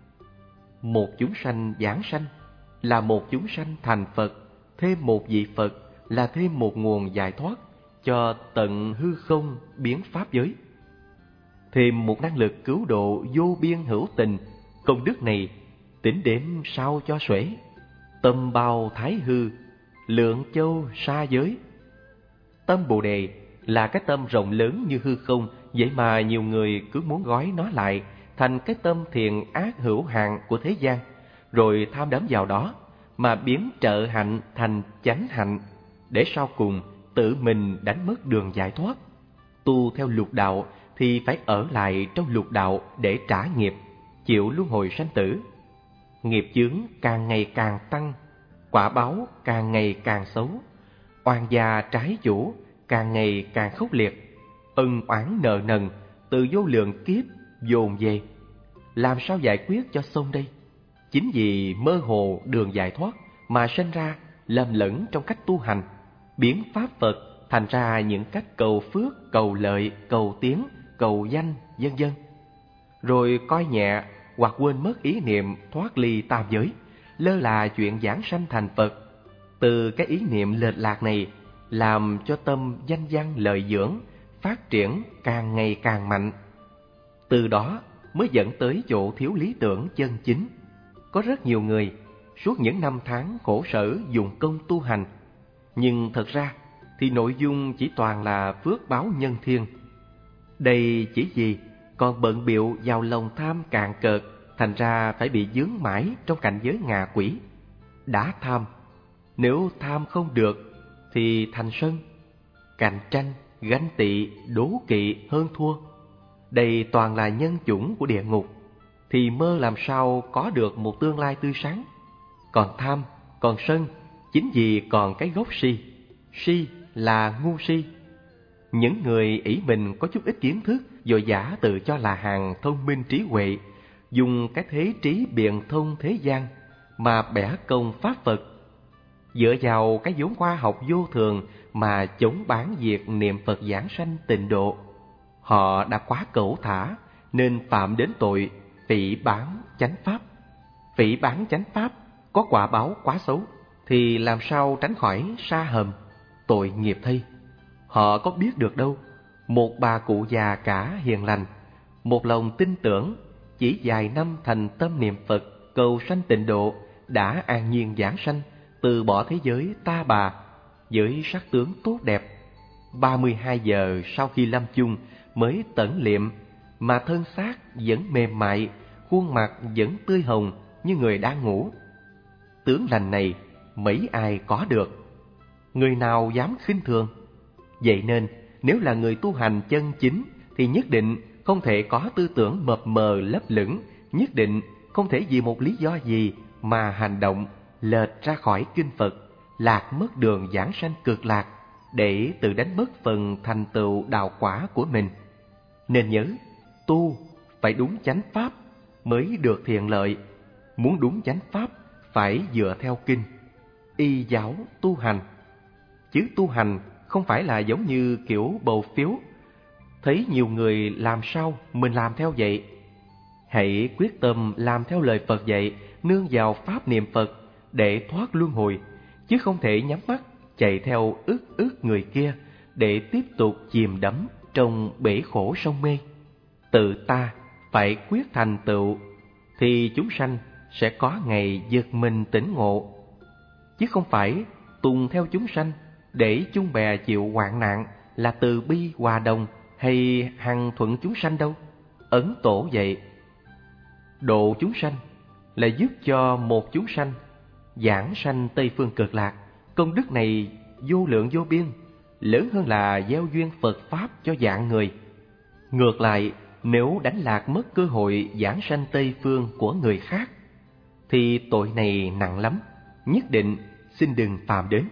Một chúng sanh giảng sanh là một chúng sanh thành Phật, thêm một vị Phật là thêm một nguồn giải thoát cho tận hư không biến pháp giới, thêm một năng lực cứu độ vô biên hữu tình. Công đức này tính đếm sao cho xuể, tâm bao thái hư, lượng châu sa giới. Tâm Bồ Đề là cái tâm rộng lớn như hư không, vậy mà nhiều người cứ muốn gói nó lại thành cái tâm thiện ác hữu hạn của thế gian, rồi tham đắm vào đó, mà biến trợ hạnh thành chánh hạnh, để sau cùng tự mình đánh mất đường giải thoát. Tu theo lục đạo thì phải ở lại trong lục đạo để trả nghiệp, chịu luân hồi sanh tử. Nghiệp chướng càng ngày càng tăng, quả báo càng ngày càng xấu, oan gia trái chủ càng ngày càng khốc liệt, ân oán nợ nần từ vô lượng kiếp dồn về. Làm sao giải quyết cho xong đây? Chính vì mơ hồ đường giải thoát mà sinh ra lầm lẫn trong cách tu hành, biến pháp Phật thành ra những cách cầu phước, cầu lợi, cầu tiếng, cầu danh, vân vân. Rồi coi nhẹ hoặc quên mất ý niệm thoát ly tam giới, lơ là chuyện giảng sanh thành Phật. Từ cái ý niệm lệch lạc này làm cho tâm danh văn lợi dưỡng phát triển càng ngày càng mạnh. Từ đó mới dẫn tới chỗ thiếu lý tưởng chân chính. Có rất nhiều người suốt những năm tháng khổ sở dùng công tu hành, nhưng thật ra thì nội dung chỉ toàn là phước báo nhân thiên. Đây chỉ vì còn bận bịu vào lòng tham cạn cợt, thành ra phải bị vướng mãi trong cảnh giới ngạ quỷ. Đã tham, nếu tham không được thì thành sân, cạnh tranh, ganh tị, đố kỵ, hơn thua. Đây toàn là nhân chủng của địa ngục, thì mơ làm sao có được một tương lai tươi sáng. Còn tham, còn sân, chính vì còn cái gốc si. Si là ngu si. Những người ỷ mình có chút ít kiến thức, vội vã tự cho là hàng thông minh trí huệ, dùng cái thế trí biện thông thế gian mà bẻ công pháp Phật. Dựa vào cái vốn khoa học vô thường mà chống bán việc niệm Phật giảng sanh tịnh độ. Họ đã quá cẩu thả nên phạm đến tội phỉ báng chánh pháp. Phỉ báng chánh pháp có quả báo quá xấu, thì làm sao tránh khỏi sa hầm, tội nghiệp thay. Họ có biết được đâu. Một bà cụ già cả hiền lành, một lòng tin tưởng, chỉ vài năm thành tâm niệm Phật cầu sanh tịnh độ, đã an nhiên giảng sanh, từ bỏ thế giới ta bà với sắc tướng tốt đẹp. 32 giờ sau khi lâm chung mới tẩn liệm, mà thân xác vẫn mềm mại, khuôn mặt vẫn tươi hồng như người đang ngủ. Tướng lành này mấy ai có được, người nào dám khinh thường. Vậy nên nếu là người tu hành chân chính thì nhất định không thể có tư tưởng mập mờ lấp lửng, nhất định không thể vì một lý do gì mà hành động lệch ra khỏi kinh Phật, lạc mất đường giảng sanh cực lạc, để tự đánh mất phần thành tựu đạo quả của mình. Nên nhớ, tu phải đúng chánh pháp mới được thiện lợi. Muốn đúng chánh pháp phải dựa theo kinh, y giáo tu hành. chứ tu hành không phải là giống như kiểu bầu phiếu. Thấy nhiều người làm sao, mình làm theo vậy. Hãy quyết tâm làm theo lời Phật dạy, nương vào pháp niệm Phật để thoát luân hồi, chứ không thể nhắm mắt chạy theo ước người kia để tiếp tục chìm đắm trong bể khổ sông mê. Tự ta phải quyết thành tựu thì chúng sanh sẽ có ngày giật mình tỉnh ngộ, chứ không phải tùng theo chúng sanh để chung bè chịu hoạn nạn là từ bi hòa đồng hay hằng thuận chúng sanh đâu. Ấn Tổ vậy, độ chúng sanh là giúp cho một chúng sanh giảng sanh Tây Phương Cực Lạc. Công đức này vô lượng vô biên, lớn hơn là gieo duyên Phật Pháp cho vạn người. Ngược lại, nếu đánh lạc mất cơ hội giảng sanh Tây Phương của người khác, thì tội này nặng lắm, nhất định xin đừng phạm đến.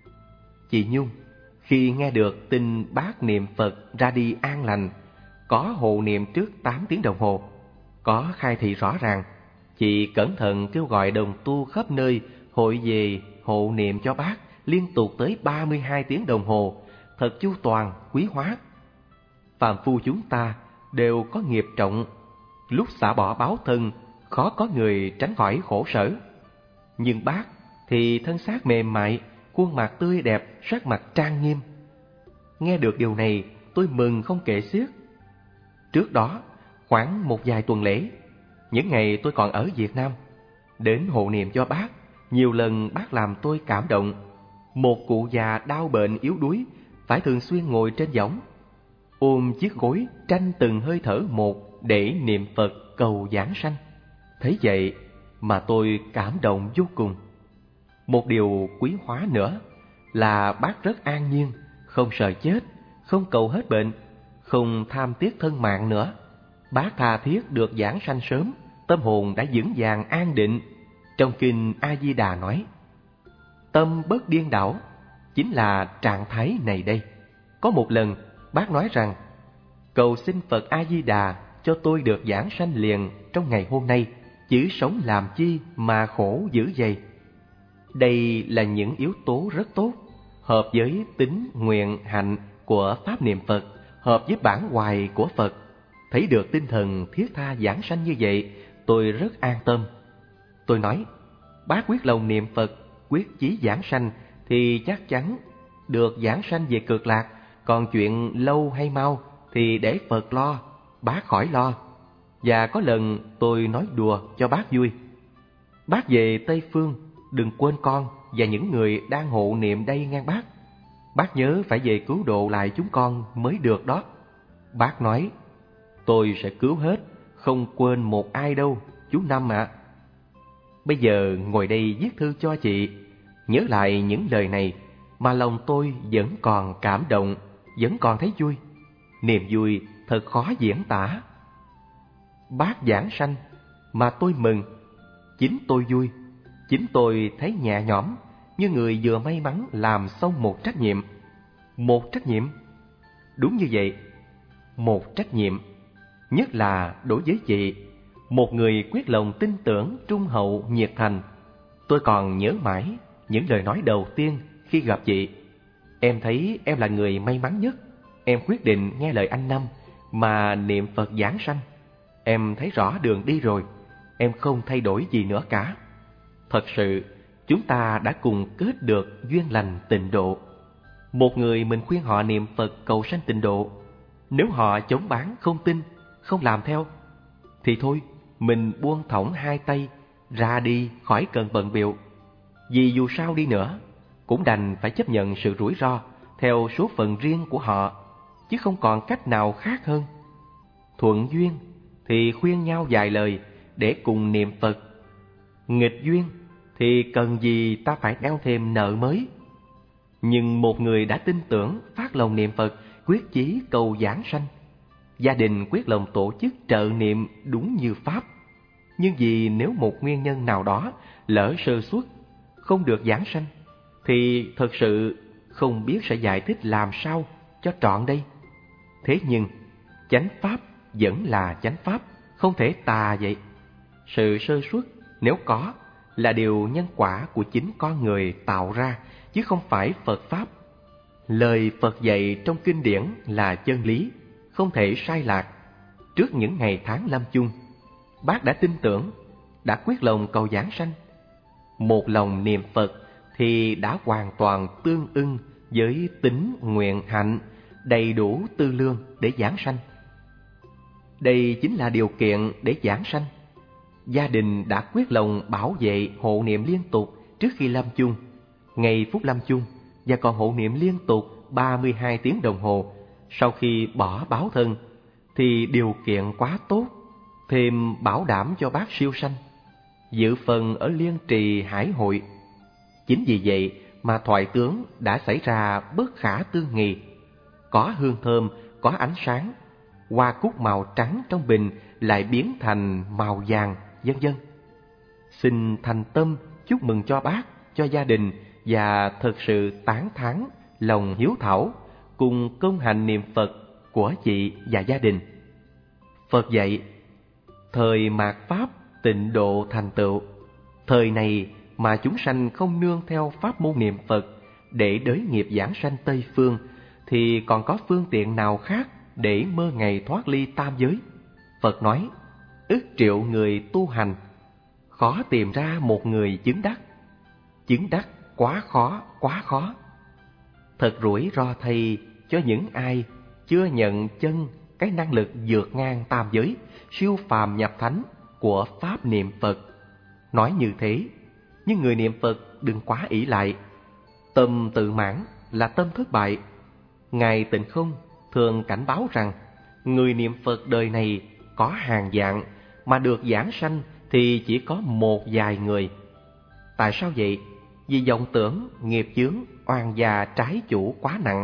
Chị Nhung, khi nghe được tin bác niệm Phật ra đi an lành, có hộ niệm trước 8 tiếng đồng hồ, có khai thị rõ ràng, chị cẩn thận kêu gọi đồng tu khắp nơi hội về hộ niệm cho bác liên tục tới 32 tiếng đồng hồ, thật chu toàn, quý hóa. Phàm phu chúng ta đều có nghiệp trọng, lúc xả bỏ báo thân, khó có người tránh khỏi khổ sở. Nhưng bác thì thân xác mềm mại, khuôn mặt tươi đẹp, sắc mặt trang nghiêm. Nghe được điều này, tôi mừng không kể xiết. Trước đó, khoảng một vài tuần lễ, những ngày tôi còn ở Việt Nam, đến hộ niệm cho bác, nhiều lần bác làm tôi cảm động. Một cụ già đau bệnh yếu đuối, phải thường xuyên ngồi trên võng, ôm chiếc gối tranh từng hơi thở một để niệm Phật cầu giảng sanh. Thấy vậy mà tôi cảm động vô cùng. Một điều quý hóa nữa là bác rất an nhiên, không sợ chết, không cầu hết bệnh, không tham tiếc thân mạng nữa. Bác tha thiết được giảng sanh sớm, tâm hồn đã vững vàng an định. Trong kinh A Di Đà nói, tâm bất điên đảo chính là trạng thái này đây. Có một lần bác nói rằng, cầu xin Phật A Di Đà cho tôi được giảng sanh liền trong ngày hôm nay, chứ sống làm chi mà khổ dữ vậy. Đây là những yếu tố rất tốt, hợp với tính nguyện hạnh của pháp niệm Phật, hợp với bản hoài của Phật. Thấy được tinh thần thiết tha giảng sanh như vậy, tôi rất an tâm. Tôi nói, bác quyết lòng niệm Phật, quyết chí giảng sanh thì chắc chắn được giảng sanh về Cực Lạc. Còn chuyện lâu hay mau thì để Phật lo, bác khỏi lo. Và có lần tôi nói đùa cho bác vui, bác về Tây Phương đừng quên con và những người đang hộ niệm đây nghe bác. Bác nhớ phải về cứu độ lại chúng con mới được đó. Bác nói, tôi sẽ cứu hết, không quên một ai đâu, chú Năm ạ. Bây giờ ngồi đây viết thư cho chị, nhớ lại những lời này mà lòng tôi vẫn còn cảm động, vẫn còn thấy vui. Niềm vui thật khó diễn tả. Bác giảng sanh mà tôi mừng, chính tôi vui, chính tôi thấy nhẹ nhõm, như người vừa may mắn làm xong một trách nhiệm. Một trách nhiệm? Đúng như vậy, một trách nhiệm. Nhất là đối với chị, một người quyết lòng tin tưởng, trung hậu, nhiệt thành. Tôi còn nhớ mãi những lời nói đầu tiên khi gặp chị. Em thấy em là người may mắn nhất. Em quyết định nghe lời anh Năm mà niệm Phật giảng sanh. Em thấy rõ đường đi rồi, em không thay đổi gì nữa cả. Thật sự, chúng ta đã cùng kết được duyên lành tịnh độ. Một người mình khuyên họ niệm Phật cầu sanh tịnh độ, nếu họ chống bán, không tin, không làm theo, thì thôi, mình buông thõng hai tay, ra đi khỏi cần bận bịu. Vì dù sao đi nữa, cũng đành phải chấp nhận sự rủi ro theo số phận riêng của họ, chứ không còn cách nào khác hơn. Thuận duyên thì khuyên nhau vài lời để cùng niệm Phật. Nghịch duyên thì cần gì ta phải đeo thêm nợ mới. Nhưng một người đã tin tưởng, phát lòng niệm Phật, quyết chí cầu giảng sanh, gia đình quyết lòng tổ chức trợ niệm đúng như Pháp. Nhưng vì nếu một nguyên nhân nào đó lỡ sơ suất, không được giảng sanh, thì thật sự không biết sẽ giải thích làm sao cho trọn đây. Thế nhưng, chánh Pháp vẫn là chánh Pháp, không thể tà vậy. Sự sơ suất nếu có là điều nhân quả của chính con người tạo ra, chứ không phải Phật Pháp Lời Phật dạy trong kinh điển là chân lý, không thể sai lạc. Trước những ngày tháng lâm chung, bác đã tin tưởng, đã quyết lòng cầu giảng sanh. Một lòng niệm Phật thì đã hoàn toàn tương ưng với tính nguyện hạnh, đầy đủ tư lương để giảng sanh. Đây chính là điều kiện để giảng sanh. Gia đình đã quyết lòng bảo vệ hộ niệm liên tục trước khi lâm chung, ngày phút lâm chung, và còn hộ niệm liên tục 32 tiếng đồng hồ sau khi bỏ báo thân, thì điều kiện quá tốt, thêm bảo đảm cho bác siêu sanh, dự phần ở Liên Trì Hải Hội. Chính vì vậy mà thoại tướng đã xảy ra bất khả tư nghị. Có hương thơm, có ánh sáng, hoa cúc màu trắng trong bình lại biến thành màu vàng, vân vân. Xin thành tâm chúc mừng cho bác, cho gia đình, và thật sự tán thán lòng hiếu thảo cùng công hạnh niệm Phật của chị và gia đình. Phật dạy, thời mạt Pháp tịnh độ thành tựu. Thời này mà chúng sanh không nương theo pháp môn niệm Phật để đới nghiệp giảng sanh Tây Phương, thì còn có phương tiện nào khác để mơ ngày thoát ly tam giới? Phật nói, ức triệu người tu hành, khó tìm ra một người chứng đắc. Chứng đắc quá khó, quá khó. Thật rủi ro thay cho những ai chưa nhận chân cái năng lực vượt ngang tam giới, siêu phàm nhập thánh của pháp niệm Phật. Nói như thế, nhưng người niệm Phật đừng quá ỷ lại. Tâm tự mãn là tâm thất bại. Ngài Tịnh Không thường cảnh báo rằng, người niệm Phật đời này có hàng vạn, mà được giảng sanh thì chỉ có một vài người. Tại sao vậy? Vì vọng tưởng, nghiệp chướng, oan gia trái chủ quá nặng.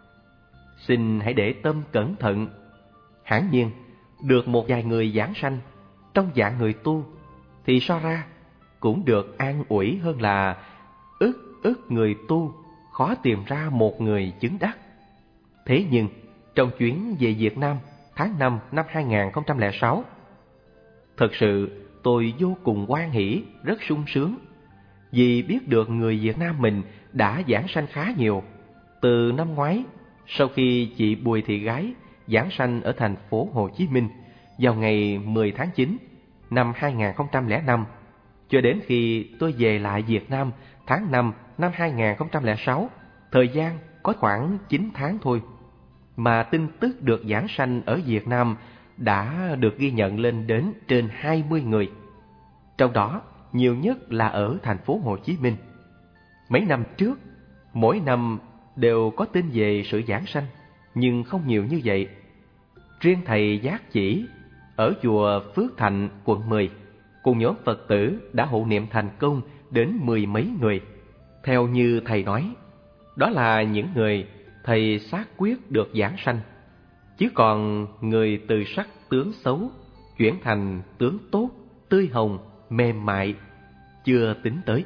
Xin hãy để tâm cẩn thận. Hẳn nhiên, được một vài người giảng sanh trong dạng người tu, thì so ra cũng được an ủi hơn là ức người tu khó tìm ra một người chứng đắc. Thế nhưng, trong chuyến về Việt Nam tháng 5 năm 2006, thật sự tôi vô cùng hoan hỷ, rất sung sướng, vì biết được người Việt Nam mình đã giảng sanh khá nhiều. Từ năm ngoái, sau khi chị Bùi Thị Gái giảng sanh ở thành phố Hồ Chí Minh vào ngày 10 tháng 9 năm 2005, cho đến khi tôi về lại Việt Nam tháng 5 năm 2006, thời gian có khoảng 9 tháng thôi, mà tin tức được giảng sanh ở Việt Nam đã được ghi nhận lên đến trên 20 người. Trong đó, nhiều nhất là ở thành phố Hồ Chí Minh. Mấy năm trước, mỗi năm đều có tin về sự giảng sanh, nhưng không nhiều như vậy. Riêng thầy Giác Chỉ ở chùa Phước Thạnh, quận 10, cùng nhóm Phật tử đã hộ niệm thành công đến 10 mấy người. Theo như thầy nói, đó là những người thầy xác quyết được giảng sanh, chứ còn người từ sắc tướng xấu chuyển thành tướng tốt, tươi hồng, mềm mại chưa tính tới.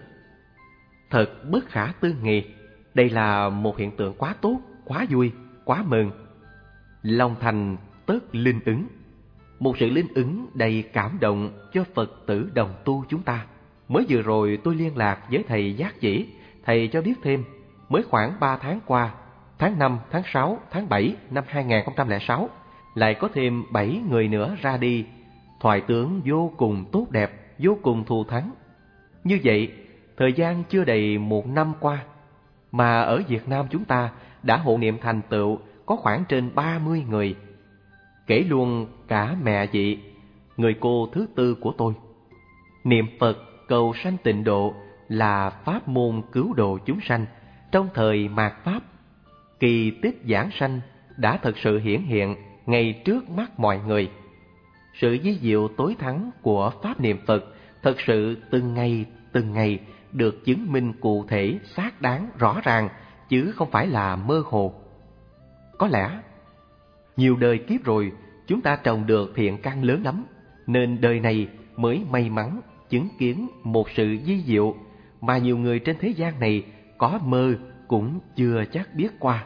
Thật bất khả tư nghị. Đây là một hiện tượng quá tốt, quá vui, quá mừng. Lòng thành tất linh ứng. Một sự linh ứng đầy cảm động cho Phật tử đồng tu chúng ta. Mới vừa rồi tôi liên lạc với thầy Giác Chỉ. Thầy cho biết thêm, mới khoảng 3 tháng qua, tháng 5, tháng 6, tháng 7 năm 2006, lại có thêm 7 người nữa ra đi. Thoại tướng vô cùng tốt đẹp, vô cùng thù thắng. Như vậy, thời gian chưa đầy 1 năm qua, mà ở Việt Nam chúng ta đã hộ niệm thành tựu có khoảng trên 30 người. Kể luôn cả mẹ chị, người cô thứ tư của tôi. Niệm Phật cầu sanh tịnh độ là pháp môn cứu độ chúng sanh trong thời mạt Pháp. Kỳ tích giảng sanh đã thật sự hiển hiện ngay trước mắt mọi người. Sự vi diệu tối thắng của pháp niệm Phật thật sự từng ngày được chứng minh cụ thể, xác đáng, rõ ràng, chứ không phải là mơ hồ. Có lẽ nhiều đời kiếp rồi chúng ta trồng được thiện căn lớn lắm, nên đời này mới may mắn chứng kiến một sự vi diệu mà nhiều người trên thế gian này có mơ cũng chưa chắc biết qua.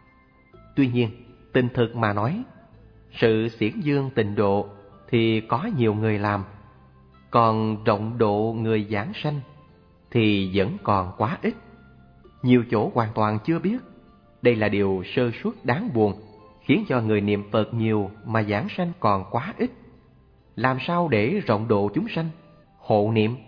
Tuy nhiên, tình thực mà nói, sự xiển dương tịnh độ thì có nhiều người làm, còn rộng độ người giảng sanh thì vẫn còn quá ít. Nhiều chỗ hoàn toàn chưa biết. Đây là điều sơ suất đáng buồn, khiến cho người niệm Phật nhiều mà giảng sanh còn quá ít. Làm sao để rộng độ chúng sanh? Hộ niệm.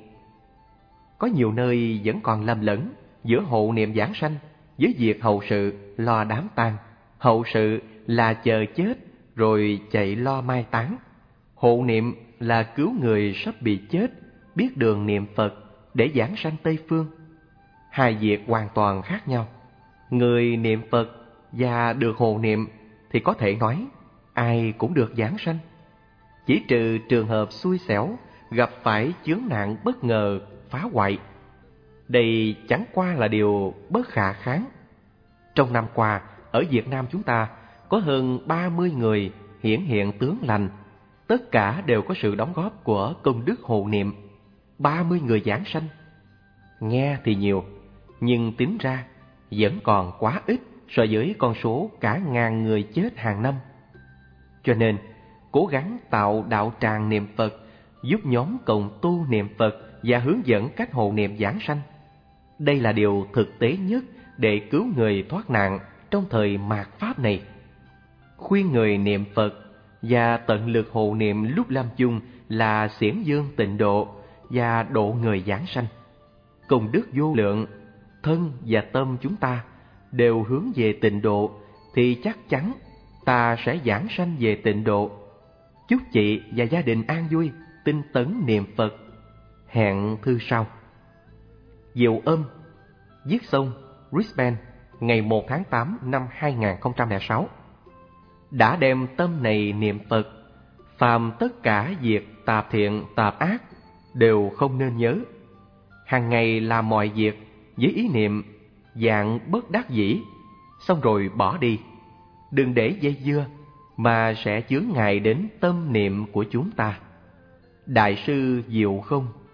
Có nhiều nơi vẫn còn lầm lẫn giữa hộ niệm giảng sanh với việc hậu sự lo đám tang. Hậu sự là chờ chết rồi chạy lo mai táng. Hộ niệm là cứu người sắp bị chết, biết đường niệm Phật để giảng sanh Tây Phương. Hai việc hoàn toàn khác nhau. Người niệm Phật và được hộ niệm thì có thể nói ai cũng được giảng sanh, chỉ trừ trường hợp xui xẻo gặp phải chướng nạn bất ngờ phá hoại. Đây chẳng qua là điều bất khả kháng. Trong năm qua, ở Việt Nam chúng ta có hơn 30 người hiển hiện tướng lành. Tất cả đều có sự đóng góp của công đức hộ niệm. 30 người giảng sanh. Nghe thì nhiều, nhưng tính ra vẫn còn quá ít so với con số cả ngàn người chết hàng năm. Cho nên, cố gắng tạo đạo tràng niệm Phật, giúp nhóm cộng tu niệm Phật và hướng dẫn cách hộ niệm giảng sanh. Đây là điều thực tế nhất để cứu người thoát nạn trong thời mạt Pháp này. Khuyên người niệm Phật và tận lực hộ niệm lúc lâm chung là xiển dương tịnh độ và độ người giảng sanh. Công đức vô lượng, thân và tâm chúng ta đều hướng về tịnh độ thì chắc chắn ta sẽ giảng sanh về tịnh độ. Chúc chị và gia đình an vui, tinh tấn niệm Phật. Hẹn thư sau. Diệu Âm, viết xong Brisbane, ngày 1 tháng 8 năm 2006. Đã đem tâm này niệm Phật, phàm tất cả việc tạp thiện tạp ác đều không nên nhớ. Hàng ngày làm mọi việc với ý niệm dạng bất đắc dĩ, xong rồi bỏ đi. Đừng để dây dưa mà sẽ chướng ngại đến tâm niệm của chúng ta. Đại sư Diệu Không